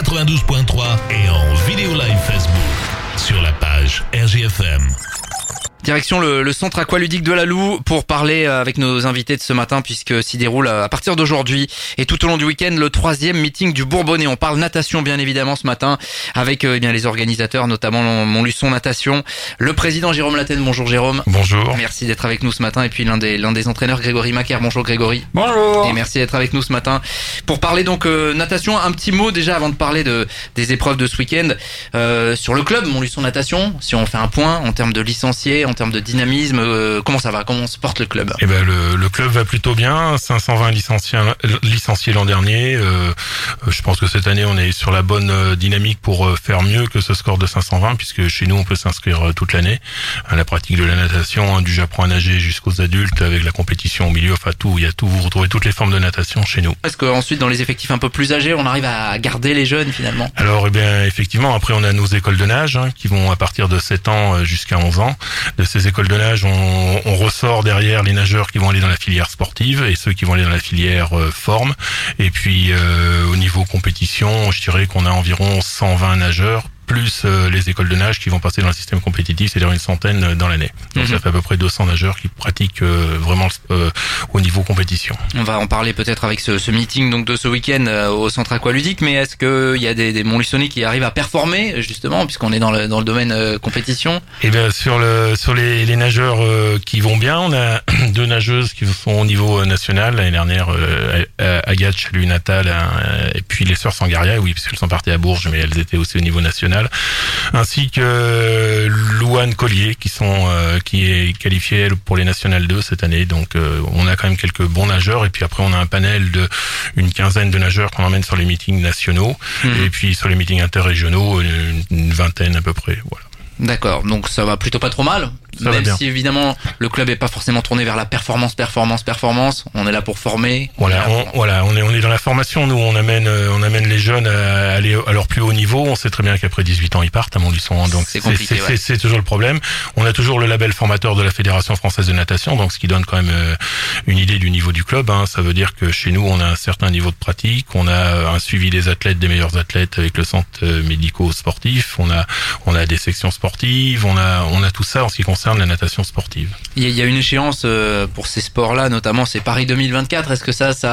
92.3 et en vidéo live Facebook sur la page RJFM. Direction le centre aqualudique de la Loue pour parler avec nos invités de ce matin, puisque s'y déroule à partir d'aujourd'hui et tout au long du week-end le 3e meeting du Bourbonnais. On parle natation bien évidemment ce matin avec les organisateurs, notamment Montluçon Natation, le président Jérôme Lattène. Bonjour Jérôme. Bonjour. Merci d'être avec nous ce matin, et puis l'un des entraîneurs, Grégory Macaire. Bonjour Grégory. Bonjour. Et merci d'être avec nous ce matin pour parler donc natation. Un petit mot déjà avant de parler des épreuves de ce week-end sur le club Montluçon Natation. Si on fait un point en termes de licenciés, en termes de dynamisme, comment ça va? Comment se porte le club? Eh ben le club va plutôt bien. 520 licenciés l'an dernier. Je pense que cette année on est sur la bonne dynamique pour faire mieux que ce score de 520, puisque chez nous on peut s'inscrire toute l'année à la pratique de la natation, du j'apprends à nager jusqu'aux adultes, avec la compétition au milieu. Enfin tout, il y a tout. Vous retrouvez toutes les formes de natation chez nous. Est-ce qu'ensuite dans les effectifs un peu plus âgés, on arrive à garder les jeunes finalement? Alors, eh bien, effectivement, après on a nos écoles de nage qui vont à partir de 7 ans jusqu'à 11 ans. De ces écoles de nage, on ressort derrière les nageurs qui vont aller dans la filière sportive et ceux qui vont aller dans la filière forme. Et puis au niveau compétition, je dirais qu'on a environ 120 nageurs, plus les écoles de nage qui vont passer dans le système compétitif, c'est-à-dire une centaine dans l'année. Donc ça fait à peu près 200 nageurs qui pratiquent vraiment au niveau compétition. On va en parler peut-être avec ce meeting donc de ce week-end au centre aqualudique, mais est-ce qu'il y a des Montluçonnais qui arrivent à performer justement, puisqu'on est dans le domaine compétition? Et bien sur les nageurs qui vont bien, on a 2 nageuses qui sont au niveau national. L'année dernière, Agathe Chalut Natal et puis les sœurs Sangaria, oui, puisqu'elles sont parties à Bourges, mais elles étaient aussi au niveau national. Ainsi que Louane Collier qui est qualifiée elle pour les nationales 2 cette année. Donc on a quand même quelques bons nageurs, et puis après on a un panel de une quinzaine de nageurs qu'on emmène sur les meetings nationaux et puis sur les meetings interrégionaux une vingtaine à peu près. Voilà. D'accord, donc ça va plutôt pas trop mal. Même si évidemment le club est pas forcément tourné vers la performance, on est là pour former. On est dans la formation. Nous, on amène les jeunes à aller à leur plus haut niveau. On sait très bien qu'après 18 ans ils partent à Montluçon, donc c'est compliqué. C'est toujours le problème. On a toujours le label formateur de la Fédération française de natation, donc ce qui donne quand même une idée du niveau du club. Ça veut dire que chez nous, on a un certain niveau de pratique, on a un suivi des athlètes, des meilleurs athlètes avec le centre médico-sportif. On a des sections sportives. On a tout ça en ce qui concerne la natation sportive. Il y a une échéance pour ces sports-là, notamment c'est Paris 2024. Est-ce que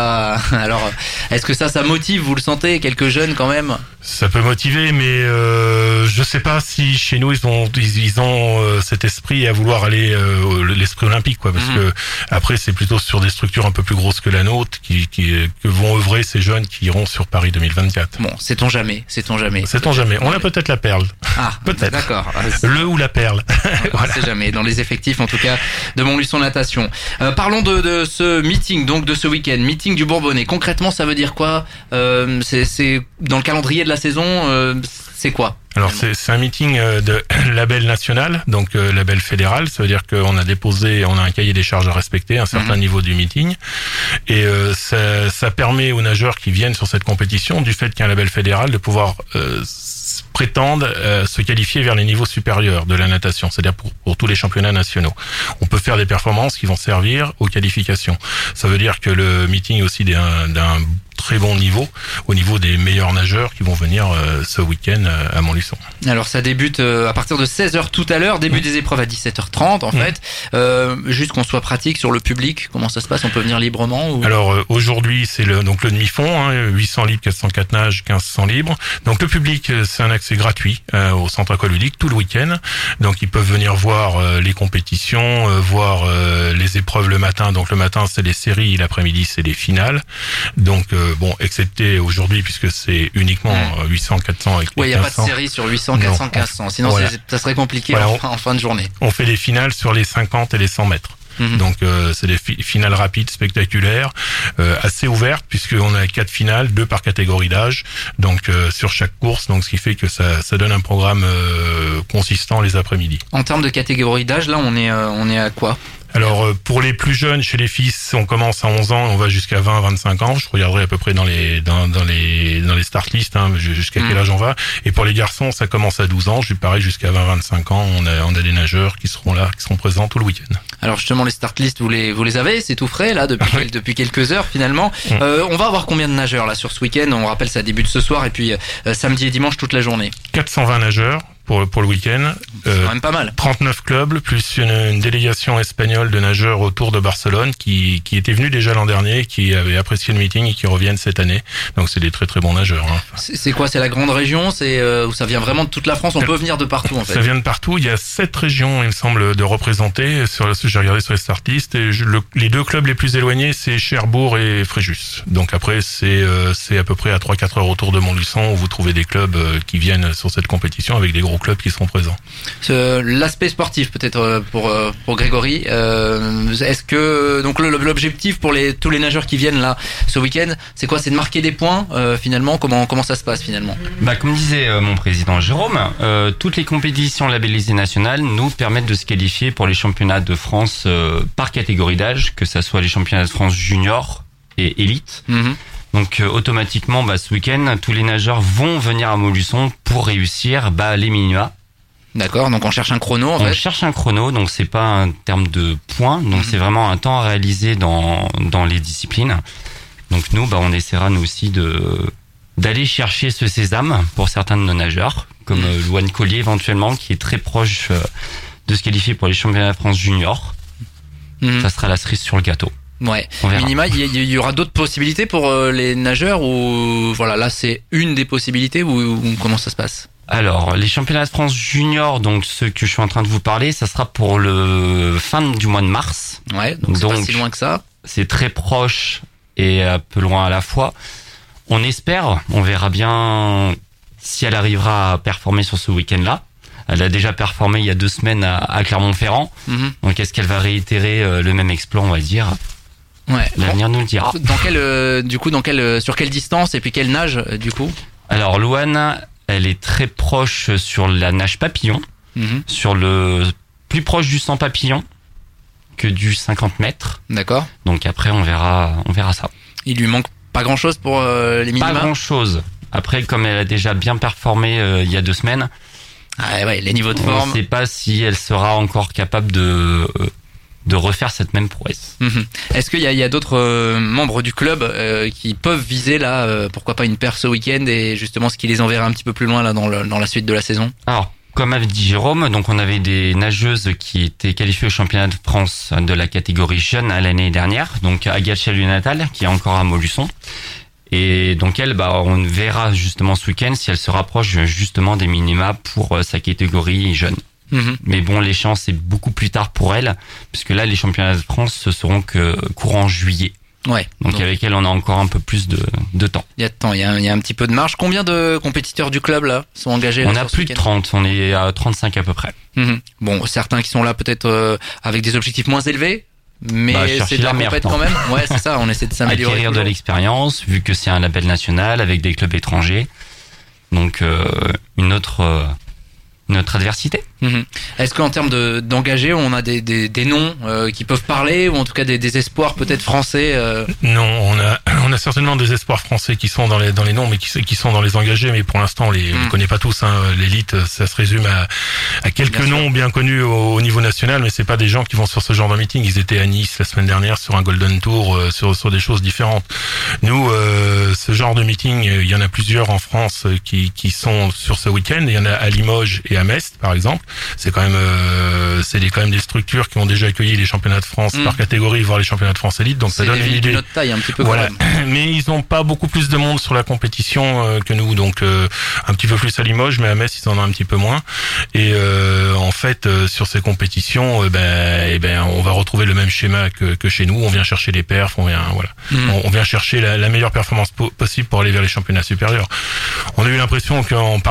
est-ce que ça motive, vous le sentez, quelques jeunes quand même? Ça peut motiver, mais je sais pas si chez nous ils ont cet esprit à vouloir aller l'esprit olympique, quoi, parce que après c'est plutôt sur des structures un peu plus grosses que la nôtre que vont œuvrer ces jeunes qui iront sur Paris 2024. Bon, sait-on jamais. On a peut-être la perle. Ah, peut-être. D'accord. Le ou la perle. On sait jamais. Dans les effectifs, en tout cas, de Montluçon Natation. Parlons de ce meeting, donc de ce week-end, meeting du Bourbonnais. Concrètement, ça veut dire quoi? C'est dans le calendrier de la saison. C'est quoi? Alors c'est un meeting de label national, donc label fédéral. Ça veut dire qu'on a un cahier des charges à respecter, un certain niveau du meeting, et ça permet aux nageurs qui viennent sur cette compétition, du fait qu'il y a un label fédéral, de pouvoir prétendent se qualifier vers les niveaux supérieurs de la natation, c'est-à-dire pour tous les championnats nationaux. On peut faire des performances qui vont servir aux qualifications. Ça veut dire que le meeting est aussi d'un très bon niveau, au niveau des meilleurs nageurs qui vont venir ce week-end à Montluçon. Alors ça débute à partir de 16h tout à l'heure, début des épreuves à 17h30 en fait. Juste qu'on soit pratique sur le public, comment ça se passe? On peut venir librement ou... Alors aujourd'hui c'est le demi-fond, 800 libres, 404 nages, 1500 libres. Donc le public, c'est un accès gratuit au centre aqualudique tout le week-end. Donc ils peuvent venir voir les compétitions, voir les épreuves le matin. Donc le matin c'est les séries, l'après-midi c'est les finales. Donc excepté aujourd'hui puisque c'est uniquement 800, 400 et 1500. Oui, il n'y a pas de série sur 800, 400, 1500. Sinon ça serait compliqué en fin de journée. On fait les finales sur les 50 et les 100 mètres. Donc c'est des finales rapides, spectaculaires, assez ouvertes puisqu'on a 4 finales, 2 par catégorie d'âge, donc sur chaque course, donc ce qui fait que ça donne un programme consistant les après-midi. En termes de catégorie d'âge, là on est à quoi? Alors pour les plus jeunes, chez les filles, on commence à 11 ans, on va jusqu'à 20-25 ans. Je regarderai à peu près dans les start lists, jusqu'à quel âge on va. Et pour les garçons, ça commence à 12 ans. Pareil, jusqu'à 20-25 ans, on a des nageurs qui seront là, qui seront présents tout le week-end. Alors justement, les start lists, vous les avez, c'est tout frais là depuis quelques heures finalement. On va avoir combien de nageurs là sur ce week-end? On rappelle, ça débute ce soir et puis samedi et dimanche toute la journée. 420 nageurs pour le week-end. C'est quand même pas mal. 39 clubs, plus une délégation espagnole de nageurs autour de Barcelone qui était venue déjà l'an dernier, qui avait apprécié le meeting et qui reviennent cette année. Donc c'est des très très bons nageurs. C'est quoi? C'est la grande région? C'est où ça vient vraiment de toute la France? On peut venir de partout en fait. Ça vient de partout. Il y a 7 régions, il me semble, de représenter. J'ai regardé sur les start lists et les 2 clubs les plus éloignés, c'est Cherbourg et Fréjus. Donc après c'est à peu près à 3-4 heures autour de Montluçon où vous trouvez des clubs qui viennent sur cette compétition avec des gros clubs qui seront présents. L'aspect sportif peut-être pour Grégory. Est-ce que donc l'objectif pour tous les nageurs qui viennent là ce week-end, c'est quoi? C'est de marquer des points finalement. Comment ça se passe finalement? Comme disait mon président Jérôme, toutes les compétitions labellisées nationales nous permettent de se qualifier pour les championnats de France par catégorie d'âge, que ça soit les championnats de France junior et élite. Donc automatiquement, ce week-end, tous les nageurs vont venir à Montluçon pour réussir les minima. D'accord, donc on cherche un chrono en fait. On cherche un chrono, donc c'est pas un terme de points, donc c'est vraiment un temps à réaliser dans les disciplines. Donc nous, on essaiera nous aussi d'aller chercher ce sésame pour certains de nos nageurs, comme Louane Collier éventuellement, qui est très proche de se qualifier pour les championnats de France junior. Ça sera la cerise sur le gâteau. Ouais. Minima, il y aura d'autres possibilités pour les nageurs ou voilà, là c'est une des possibilités ou comment ça se passe? Alors, les championnats de France junior, donc ceux que je suis en train de vous parler, ça sera pour le fin du mois de mars. Ouais, donc c'est pas si loin que ça. C'est très proche et un peu loin à la fois. On espère, on verra bien si elle arrivera à performer sur ce week-end-là. Elle a déjà performé il y a 2 semaines à Clermont-Ferrand. Donc est-ce qu'elle va réitérer le même exploit, on va dire? Ouais. L'avenir nous le dira. Sur quelle distance et puis quelle nage du coup? Alors Louane, elle est très proche sur la nage papillon, sur le plus proche du 100 papillon que du 50 mètres. D'accord. Donc après on verra ça. Il lui manque pas grand chose pour les minima? Pas grand chose. Après, comme elle a déjà bien performé il y a 2 semaines, les niveaux de forme. On ne sait pas si elle sera encore capable de refaire cette même prouesse. Est-ce qu'il y a d'autres membres du club qui peuvent viser là, pourquoi pas une perf ce week-end et justement ce qui les enverra un petit peu plus loin là dans la suite de la saison? Alors, comme avait dit Jérôme, donc on avait des nageuses qui étaient qualifiées au championnat de France de la catégorie jeune à l'année dernière, donc Agathe Chalut-Natal qui est encore à Montluçon. Et donc elle, on verra justement ce week-end si elle se rapproche justement des minima pour sa catégorie jeune. Mais bon, l'échéance c'est beaucoup plus tard pour elle, puisque là les championnats de France ce seront que courant juillet. Ouais. Donc avec elle on a encore un peu plus de temps. Il y a de temps, il y a un petit peu de marge. Combien de compétiteurs du club là sont engagés? On a plus de 30, on est à 35 à peu près. Bon, certains qui sont là peut-être avec des objectifs moins élevés. Mais c'est de la compète quand même. Ouais, c'est ça, on essaie de s'améliorer. Acquérir de l'expérience, vu que c'est un label national avec des clubs étrangers. Donc une autre adversité. Est-ce qu'en termes d'engagés, on a des noms qui peuvent parler ou en tout cas des espoirs peut-être français? Non, on a certainement des espoirs français qui sont dans les noms, mais qui sont dans les engagés, mais pour l'instant on les connaît pas tous. L'élite, ça se résume à quelques noms bien connus au niveau national, mais c'est pas des gens qui vont sur ce genre de meeting. Ils étaient à Nice la semaine dernière sur un Golden Tour, sur des choses différentes. Nous, ce genre de meeting, il y en a plusieurs en France qui sont sur ce week-end. Il y en a à Limoges et à Metz, par exemple. C'est quand même des structures qui ont déjà accueilli les championnats de France par catégorie, voire les championnats de France élite. Donc ça donne une idée. C'est notre taille un petit peu. Voilà. Quand même. Mais ils ont pas beaucoup plus de monde sur la compétition que nous. Donc un petit peu plus à Limoges, mais à Metz ils en ont un petit peu moins. Et en fait sur ces compétitions, on va retrouver le même schéma que chez nous. On vient chercher les perfs, on vient chercher la meilleure performance possible pour aller vers les championnats supérieurs. On a eu l'impression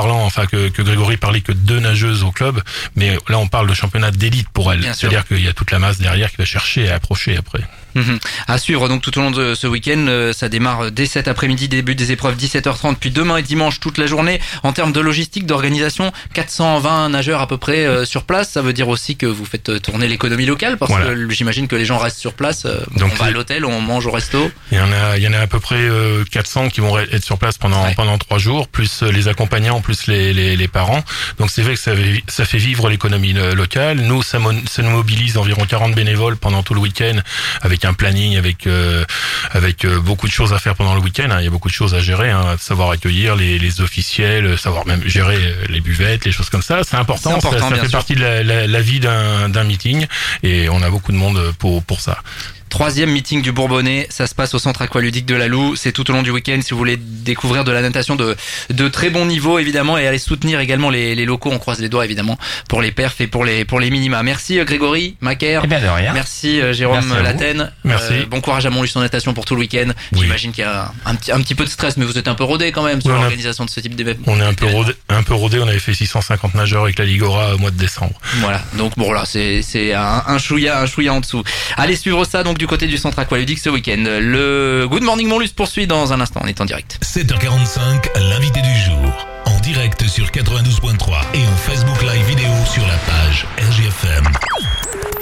que Grégory parlait que de 2 nageuses au club, mais là on parle de championnat d'élite pour elle. C'est-à-dire qu'il y a toute la masse derrière qui va chercher à approcher après. À suivre donc tout au long de ce week-end, ça démarre dès cet après-midi, début des épreuves 17h30, puis demain et dimanche toute la journée. En termes de logistique, d'organisation, 420 nageurs à peu près sur place. Ça veut dire aussi que vous faites tourner l'économie locale, parce que j'imagine que les gens restent sur place. Donc on va à l'hôtel, on mange au resto. Il y en a à peu près 400 qui vont être sur place pendant 3 jours, plus les accompagnants, plus les parents. Donc c'est vrai que ça fait vivre l'économie locale. Nous, ça nous mobilise environ 40 bénévoles pendant tout le week-end, avec un planning, avec beaucoup de choses à faire pendant le week-end. Il y a beaucoup de choses à gérer, savoir accueillir les officiels, savoir même gérer les buvettes, les choses comme ça. C'est important, ça fait partie de la vie d'un meeting, et on a beaucoup de monde pour ça. 3e meeting du Bourbonnais, ça se passe au centre aqualudique de la Loue. C'est tout au long du week-end si vous voulez découvrir de la natation de très bon niveau évidemment, et aller soutenir également les locaux. On croise les doigts évidemment pour les perfs et pour les minima. Merci Grégory Macaire. De rien. Merci Jérôme Laten. Merci. Bon courage à Montluçon Natation pour tout le week-end. Oui. J'imagine qu'il y a un petit peu de stress, mais vous êtes un peu rodé quand même sur l'organisation de ce type d'événement. On est un peu rodé. On avait fait 650 nageurs avec la Ligora au mois de décembre. Voilà. Donc bon là, c'est un chouïa en dessous. Allez suivre ça donc du côté du centre aqualudique ce week-end. Le Good Morning Montluçon poursuit dans un instant. On est en direct. 7h45, l'invité du jour. En direct sur 92.3 et en Facebook Live vidéo sur la page RGFM.